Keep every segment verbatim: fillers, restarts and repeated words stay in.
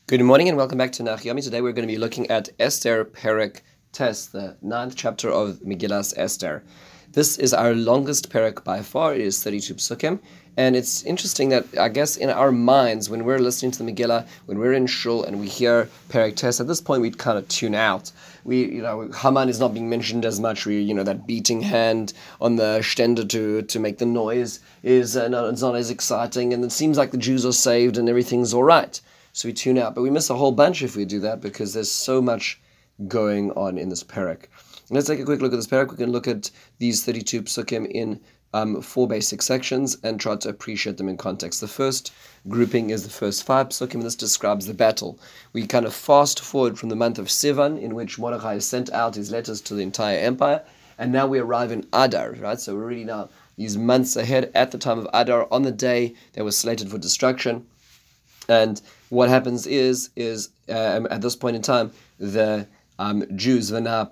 Good morning and welcome back to Nach Yomi. Today we're going to be looking at Esther Perek Tes, the ninth chapter of Megillas Esther. This is our longest perek by far. It is thirty-two psukim, and it's interesting that I guess in our minds, when we're listening to the Megillah, when we're in shul and we hear Perek Tes, at this point we'd kind of tune out. We, you know, Haman is not being mentioned as much. We, you know, that beating hand on the stender to to make the noise is uh, not, it's not as exciting, and it seems like the Jews are saved and everything's all right. So we tune out, but we miss a whole bunch if we do that because there's so much going on in this perek. Let's take a quick look at this perek. We can look at these thirty-two psukim in um, four basic sections and try to appreciate them in context. The first grouping is the first five psukim, and this describes the battle. We kind of fast forward from the month of Sivan, in which Mordechai sent out his letters to the entire empire, and now we arrive in Adar, right? So we're really now these months ahead at the time of Adar, on the day that was slated for destruction. And what happens is, is um, at this point in time, the um, Jews, the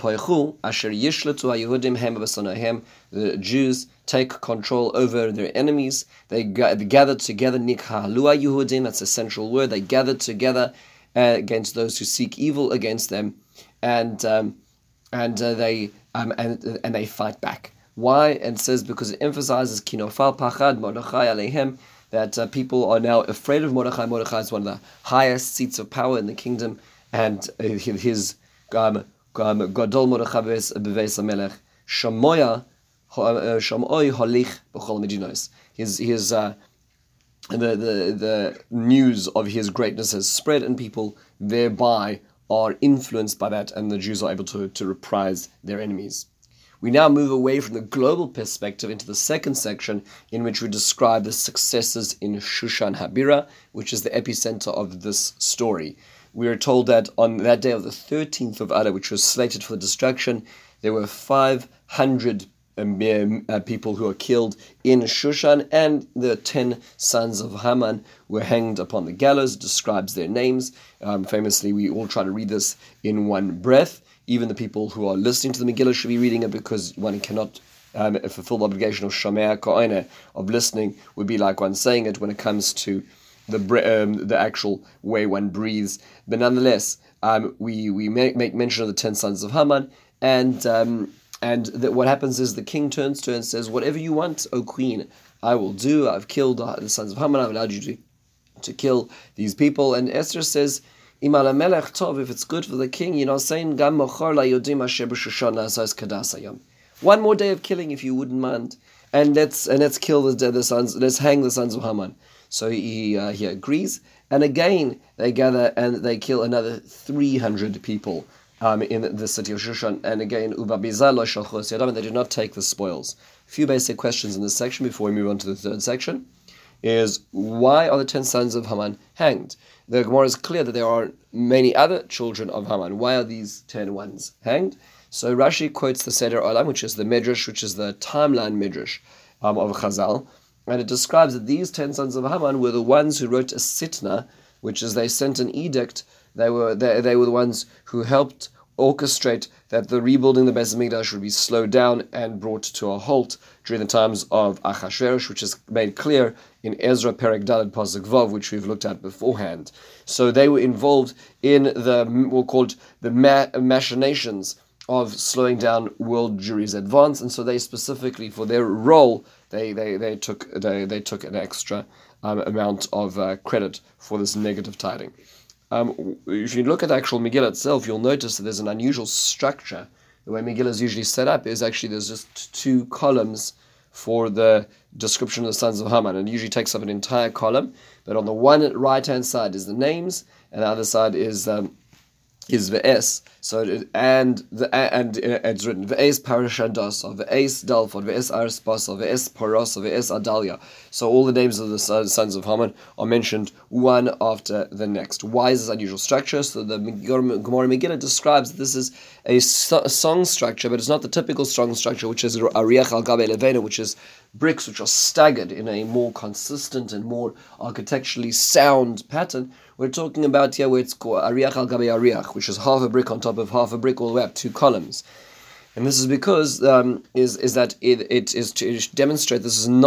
Jews take control over their enemies. They, they gather together, nikhalu Yehudim, that's a central word. They gather together uh, against those who seek evil against them, and um, and uh, they um, and and they fight back. Why? And it says because it emphasizes kinofal pachad Mordechai alehem, that uh, people are now afraid of Mordechai. Mordechai is one of the highest seats of power in the kingdom, and uh, his um, Gadol Mordechai beveis hamelech Shamoya Shamoi holich b'chol medinos. His his uh, the the the news of his greatness has spread, and people thereby are influenced by that, and the Jews are able to to reprise their enemies. We now move away from the global perspective into the second section, in which we describe the successes in Shushan Habira, which is the epicenter of this story. We are told that on that day of the thirteenth of Adar, which was slated for the destruction, there were five hundred um, uh, people who were killed in Shushan, and the ten sons of Haman were hanged upon the gallows. It describes their names. Um, famously, we all try to read this in one breath. Even the people who are listening to the Megillah should be reading it, because one cannot um, fulfill the obligation of Shomea Ko'ene, of listening, would be like one saying it when it comes to the um, the actual way one breathes. But nonetheless, um, we we make, make mention of the ten sons of Haman, and um, and that what happens is the king turns to her and says, "Whatever you want, O queen, I will do. I've killed the sons of Haman. I've allowed you to, to kill these people." And Esther says, Imal melech tov, if it's good for the king, you know, saying gam mochar la yodim asher b'Shushan na'asas kadas hayom. One more day of killing, if you wouldn't mind, and let's and let's kill the, the sons. Let's hang the sons of Haman. So he uh, he agrees, and again they gather and they kill another three hundred people um, in the city of Shushan. And again, ubabizah lo shalchos yadam, and they do not take the spoils. A few basic questions in this section before we move on to the third section is, why are the ten sons of Haman hanged? The Gemara is clear that there are many other children of Haman. Why are these ten ones hanged? So Rashi quotes the Seder Olam, which is the Midrash, which is the timeline Midrash um, of Chazal, and it describes that these ten sons of Haman were the ones who wrote a sitna, which is they sent an edict. They were they, they were the ones who helped orchestrate that the rebuilding the Beis Hamikdash would be slowed down and brought to a halt during the times of Achashverosh, which is made clear in Ezra Perek Daled Pasuk Vav, which we've looked at beforehand. So they were involved in the, we'll call it the ma- machinations of slowing down world Jewry's advance, and so they specifically, for their role, they they, they took they, they took an extra um, amount of uh, credit for this negative tiding. Um, if you look at the actual Megillah itself, you'll notice that there's an unusual structure. The way Megillah is usually set up is actually there's just two columns for the description of the sons of Haman, and it usually takes up an entire column. But on the one right-hand side is the names, and the other side is um, is Ve'es. So it, and the and it's written Ve'es Parashados, Ve'es Dalphod, Ve'es Arspasol, Ve'es Paros, Ve'es Adalia. So all the names of the sons of Haman are mentioned one after the next. Why is this unusual structure? So the Gemara Megillah describes that this is a, so, a song structure, but it's not the typical song structure, which is Ariach al Gabe Levena, which is bricks which are staggered in a more consistent and more architecturally sound pattern. We're talking about here where it's called Ariach al Gabe Ariach, which is half a brick on top of half a brick, all the way up two columns. And this is because um, is is that it, it is to demonstrate this is not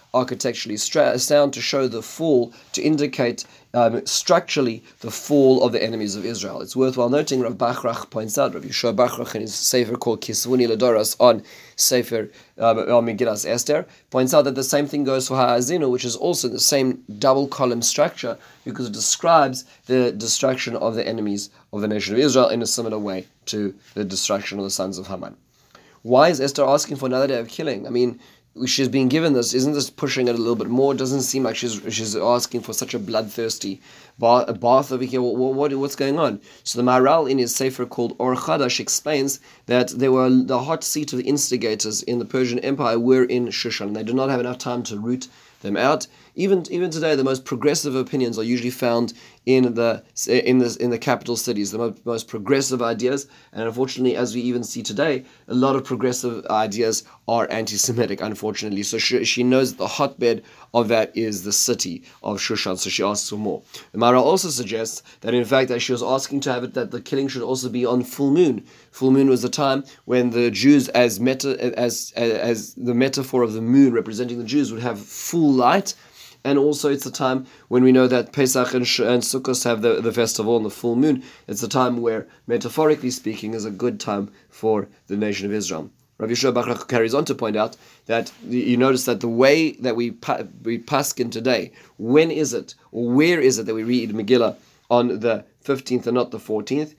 architecturally stra- sound, to show the fall, to indicate um, structurally the fall of the enemies of Israel. It's worthwhile noting, Rav Bachrach points out, Rav Yeshua Bachrach in his sefer called Kisvuni Ledoros on Sefer um, on Megillas Esther, points out that the same thing goes for Ha'azinu, which is also the same double column structure, because it describes the destruction of the enemies of the nation of Israel in a similar way to the destruction of the sons of Haman. Why is Esther asking for another day of killing? I mean, she's being given this. Isn't this pushing it a little bit more? It doesn't seem like she's she's asking for such a bloodthirsty bath, bath over here. What, what, what's going on? So the Maharal in his sefer called Or Chadash explains that they were the hot seat of the instigators in the Persian Empire were in Shushan. They did not have enough time to root them out. Even even today, the most progressive opinions are usually found in the in the in the capital cities, the most, most progressive ideas. And unfortunately, as we even see today, a lot of progressive ideas are anti-Semitic. Unfortunately, so she, she knows that the hotbed of that is the city of Shushan. So she asks for more. The Maharal also suggests that in fact that she was asking to have it that the killing should also be on full moon. Full moon was the time when the Jews, as meta as as, as the metaphor of the moon representing the Jews, would have full light. And also it's the time when we know that Pesach and, Sh- and Sukkot have the, the festival on the full moon. It's the time where, metaphorically speaking, is a good time for the nation of Israel. Rav Yeshua Bachrach carries on to point out that you notice that the way that we pa- we paskin today, when is it, or where is it that we read Megillah on the fifteenth and not the fourteenth,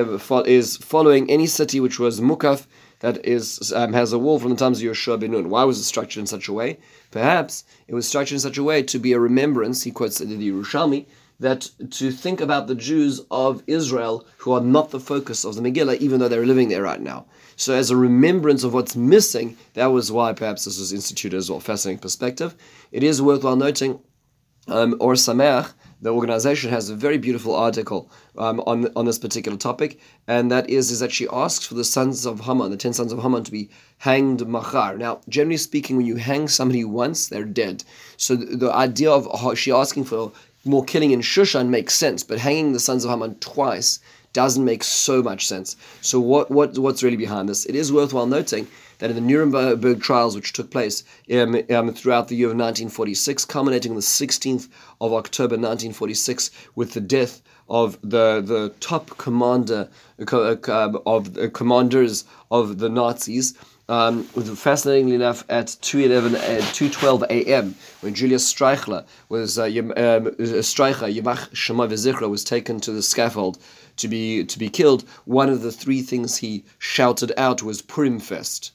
is following any city which was mukaf, that is um, has a wall from the times of Yoshua ben Nun. Why was it structured in such a way? Perhaps it was structured in such a way to be a remembrance, he quotes the Yerushalmi, that to think about the Jews of Israel who are not the focus of the Megillah, even though they're living there right now. So as a remembrance of what's missing, that was why perhaps this was instituted as well. Fascinating perspective. It is worthwhile noting, um, Or Sameach, the organization, has a very beautiful article um, on on this particular topic, and that is is that she asks for the sons of Haman, the ten sons of Haman, to be hanged machar. Now, generally speaking, when you hang somebody once, they're dead. So the, the idea of she asking for more killing in Shushan makes sense, but hanging the sons of Haman twice doesn't make so much sense. So what what what's really behind this? It is worthwhile noting that in the Nuremberg trials, which took place um, um, throughout the year of nineteen forty-six, culminating on the sixteenth of October nineteen forty-six with the death of the the top commander uh, of the commanders of the Nazis. Um, fascinatingly enough, at two eleven, two twelve a.m., when Julius Streicher was uh, um, Streicher Yimach Shema V'Zichra was taken to the scaffold to be to be killed, one of the three things he shouted out was Purim Fest.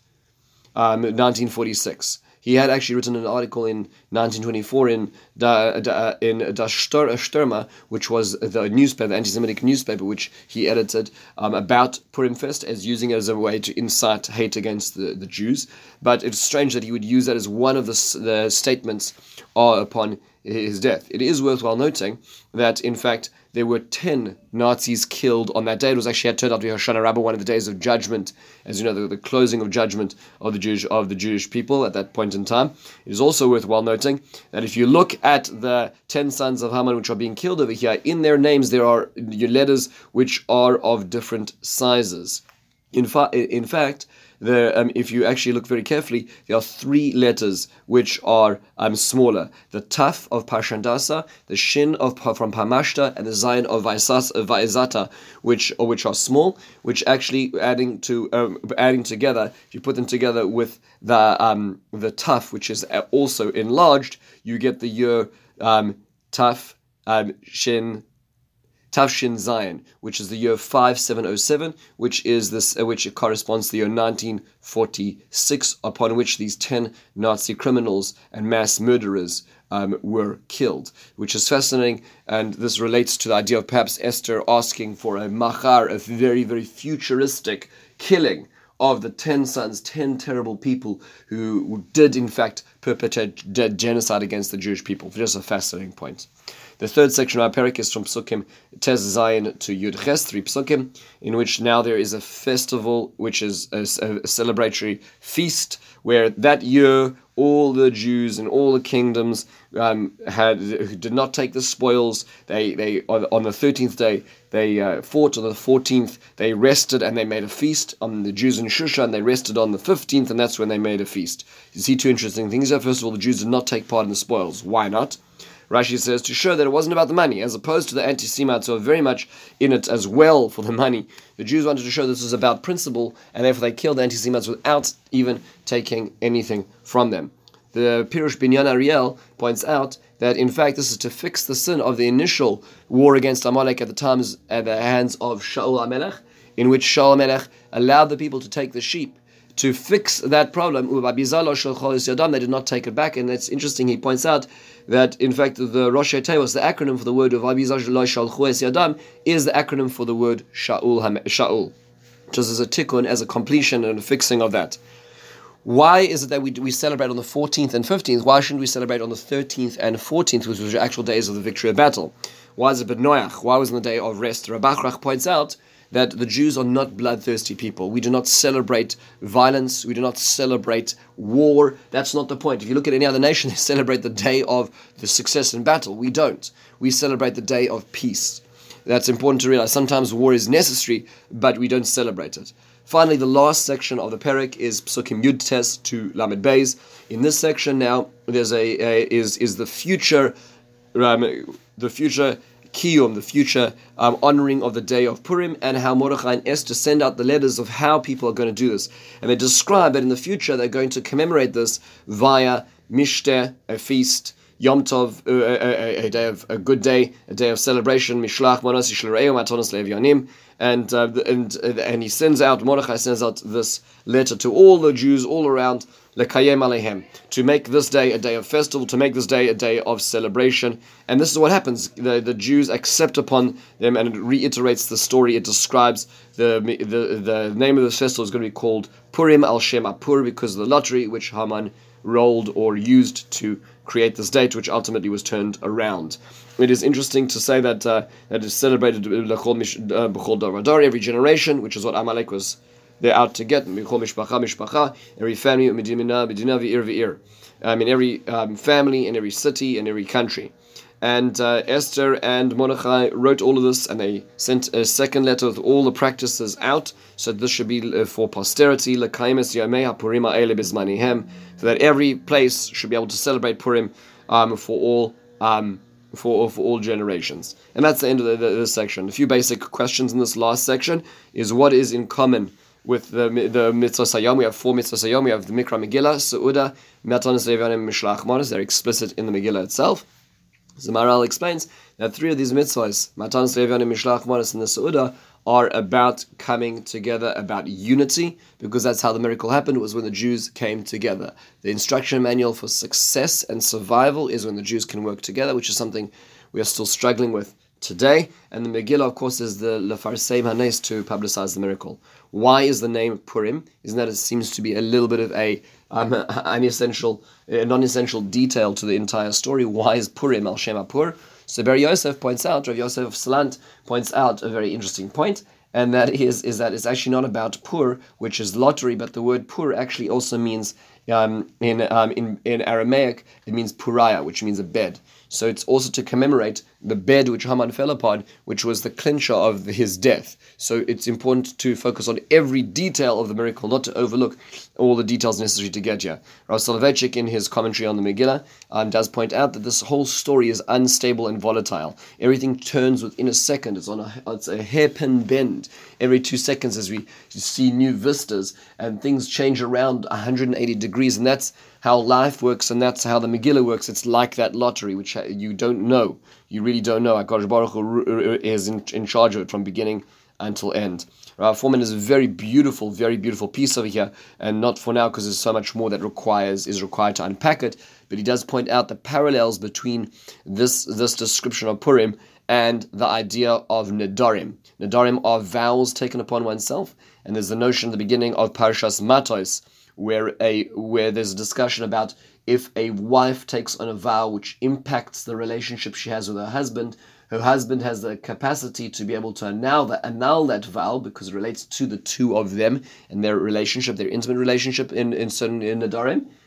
Um, nineteen forty-six. He had actually written an article in nineteen twenty-four in Da, da, in Das Stürmer, which was the newspaper, the anti-Semitic newspaper, which he edited um, about Purim Fest, as using it as a way to incite hate against the, the Jews. But it's strange that he would use that as one of the, the statements uh, upon his death. It is worthwhile noting that, in fact, there were ten Nazis killed on that day. It was actually had turned out to be Hoshana Rabbah, one of the days of judgment, as you know, the, the closing of judgment of the Jewish of the Jewish people at that point in time. It is also worthwhile noting that if you look at the ten sons of Haman which are being killed over here, in their names there are letters which are of different sizes. In, fa- in fact, There, um, if you actually look very carefully, there are three letters which are um, smaller. The Taf of Parshandasa, the Shin of from Pamashta, and the Zayin of Vaizata, which or which are small, which actually adding to um, adding together, if you put them together with the um, the Taf, which is also enlarged, you get the year um, Taf um, Shin. Tafshin Zion, which is the year five seven oh seven, which is this, uh, which corresponds to the year nineteen forty-six, upon which these ten Nazi criminals and mass murderers um, were killed, which is fascinating. And this relates to the idea of perhaps Esther asking for a machar, a very, very futuristic killing of the ten sons, ten terrible people who did in fact perpetrate genocide against the Jewish people. Just a fascinating point. The third section of our parak is from Psukim Tez Zayin to Yud Ches, three Psukim, in which now there is a festival, which is a, a celebratory feast, where that year all the Jews and all the kingdoms um, had who did not take the spoils. They they on the thirteenth day they uh, fought. On the fourteenth they rested and they made a feast. On the Jews in Shushan they rested on the fifteenth, and that's when they made a feast. You see two interesting things here. First of all, the Jews did not take part in the spoils. Why not? Rashi says to show that it wasn't about the money, as opposed to the anti-Semites who are very much in it as well for the money. The Jews wanted to show this was about principle, and therefore they killed the anti-Semites without even taking anything from them. The Pirush Binyan Ariel points out that in fact this is to fix the sin of the initial war against Amalek at the times at the hands of Shaul HaMelech, in which Shaul HaMelech allowed the people to take the sheep. To fix that problem, they did not take it back, and it's interesting. He points out that in fact the Rosh Tevos, the acronym for the word of is the acronym for the word Shaul, Shaul, just as a tikkun, as a completion and a fixing of that. Why is it that we we celebrate on the fourteenth and fifteenth? Why shouldn't we celebrate on the thirteenth and fourteenth, which was the actual days of the victory of battle? Why is it B'Noach? Why was it on the day of rest? Rabbi Achrach points out that the Jews are not bloodthirsty people. We do not celebrate violence. We do not celebrate war. That's not the point. If you look at any other nation, they celebrate the day of the success in battle. We don't. We celebrate the day of peace. That's important to realize. Sometimes war is necessary, but we don't celebrate it. Finally, the last section of the Perek is Psukim Yud Tes to Lamed Beis. In this section now, there's a, a is is the future, um, the future. Kiyum, the future um, honoring of the day of Purim, and how Mordechai and Esther send out the letters of how people are going to do this. And they describe that in the future they're going to commemorate this via Mishteh, a feast, Yom Tov, uh, a, a, a day of a good day, a day of celebration, Mishlach Manos Yishlereu Matanos Le'Evyanim, and uh, and and he sends out Mordechai sends out this letter to all the Jews all around, Lekayem Alehem, to make this day a day of festival, to make this day a day of celebration. And this is what happens. The, the Jews accept upon them, and it reiterates the story. It describes the, the the name of this festival is going to be called Purim al Shem Apur, because of the lottery which Haman rolled or used to create this date, which ultimately was turned around. It is interesting to say that uh, that is celebrated b'chol dor vador, every generation, which is what Amalek was they're out to get. Every family, medina, medina, v'ir, v'ir. Um, in every um, family, in every city, in every country. And uh, Esther and Mordechai wrote all of this, and they sent a second letter with all the practices out. So this should be for posterity, so that every place should be able to celebrate Purim um, for all um, for for all generations. And that's the end of the, the, this section. A few basic questions in this last section is what is in common with the the mitzvahs hayom. We have four mitzvahs hayom. We have the Mikra Megillah, Seudah, Matanos Le'Evyanim, Mishlach Manos. They're explicit in the Megillah itself. The Maharal explains that three of these mitzvahs, Matanos Le'Evyanim, Mishlach Manos, and the Seudah, are about coming together, about unity, because that's how the miracle happened, was when the Jews came together. The instruction manual for success and survival is when the Jews can work together, which is something we are still struggling with today. And the Megillah, of course, is the Lefarseim Hanes, to publicize the miracle. Why is the name Purim? Isn't that it seems to be a little bit of a um, an essential, a non-essential detail to the entire story? Why is Purim al Shem Apur? So Ber Yosef points out, Rav Yosef of Salant points out a very interesting point, and that is, is that it's actually not about Pur, which is lottery, but the word Pur actually also means, um, in, um, in in Aramaic, it means Puraya, which means a bed. So it's also to commemorate the bed which Haman fell upon, which was the clincher of his death. So it's important to focus on every detail of the miracle, not to overlook all the details necessary to get here. Rav Soloveitchik, in his commentary on the Megillah, um, does point out that this whole story is unstable and volatile. Everything turns within a second. It's on a, it's a hairpin bend. Every two seconds as we see new vistas, and things change around one hundred eighty degrees, and that's how life works, and that's how the Megillah works. It's like that lottery, which you don't know. You really don't know. HaKadosh Baruch Hu is in, in charge of it from beginning until end. Rav Foreman is a very beautiful, very beautiful piece over here, and not for now because there's so much more that requires is required to unpack it. But he does point out the parallels between this this description of Purim and the idea of Nedarim. Nedarim are vows taken upon oneself, and there's the notion at the beginning of Parshas Matos, where a where there's a discussion about if a wife takes on a vow which impacts the relationship she has with her husband, her husband has the capacity to be able to annul that, annul that vow because it relates to the two of them and their relationship, their intimate relationship in, in certain in Nedarim.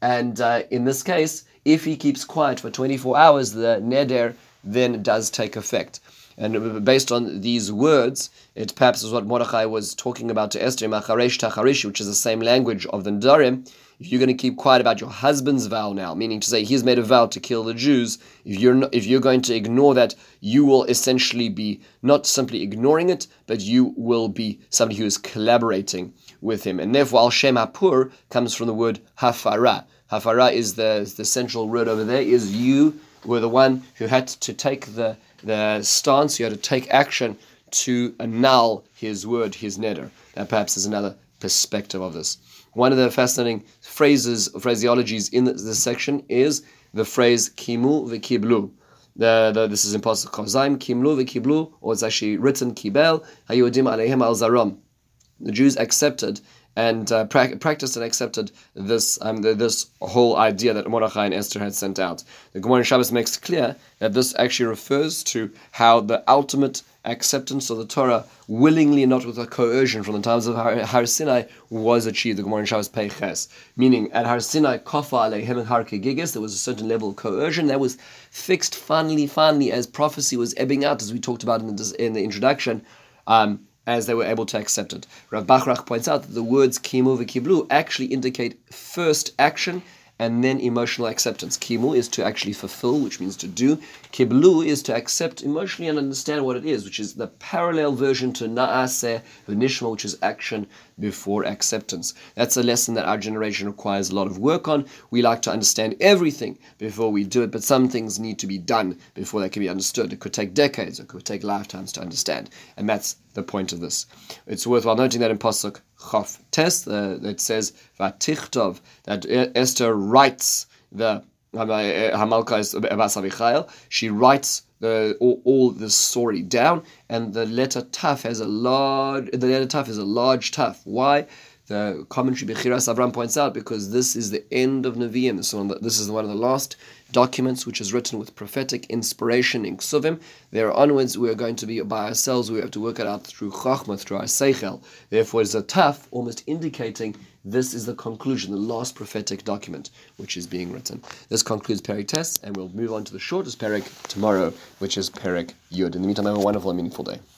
And uh, in this case, if he keeps quiet for twenty-four hours, the neder then does take effect. And based on these words, it perhaps is what Mordechai was talking about to Esther, Macharesh Tacharish, which is the same language of the Nedarim. If you're going to keep quiet about your husband's vow now, meaning to say he's made a vow to kill the Jews, if you're not, if you're going to ignore that, you will essentially be not simply ignoring it, but you will be somebody who is collaborating with him. And therefore, Al Shem Hapur comes from the word Hafara. Hafara is the, the central word over there, is you were the one who had to take the, the stance, you had to take action to annul his word, his neder. That perhaps is another perspective of this. One of the fascinating phrases, phraseologies in this, this section is the phrase kimu v'kiblu. The, the, this is in Pasuk Kozayim, kimlu v'kiblu, or it's actually written kibel, hayudim aleihem al zaram. The Jews accepted and uh, pra- practiced and accepted this um, the, this whole idea that Mordechai and Esther had sent out. The Gemara in Shabbos makes clear that this actually refers to how the ultimate acceptance of the Torah, willingly, not with a coercion, from the times of Har, Har Sinai, was achieved. The Gemara in Shabbos Peiches, meaning at Har Sinai, Kofa Aleihem and Har Kegigis, there was a certain level of coercion that was fixed finally, finally, as prophecy was ebbing out, as we talked about in the, in the introduction. Um, as they were able to accept it. Rav Bachrach points out that the words kimu v'kiblu actually indicate first action and then emotional acceptance. Kimu is to actually fulfill, which means to do. Kiblu is to accept emotionally and understand what it is, which is the parallel version to na'aseh v'nishma, which is action before acceptance. That's a lesson that our generation requires a lot of work on. We like to understand everything before we do it, but some things need to be done before they can be understood. It could take decades, it could take lifetimes to understand, and that's the point of this. It's worthwhile noting that in Pasuk Chof Tes, uh, it says Vatichtov, that Esther writes the Hamalka is Bas Avichail. She writes the all, all the story down, and the letter Taf has a large. The letter Taf is a large Taf. Why? The commentary Bechiras Avram points out because this is the end of Nevi'im. So this is one of the last documents which is written with prophetic inspiration in Ksuvim. There onwards we are going to be by ourselves. We have to work it out through Chachma, through our Seichel. Therefore, it's a Taf, almost indicating this is the conclusion, the last prophetic document which is being written. This concludes Perek Tes, and we'll move on to the shortest Perek tomorrow, which is Perek Yud. In the meantime, have a wonderful and meaningful day.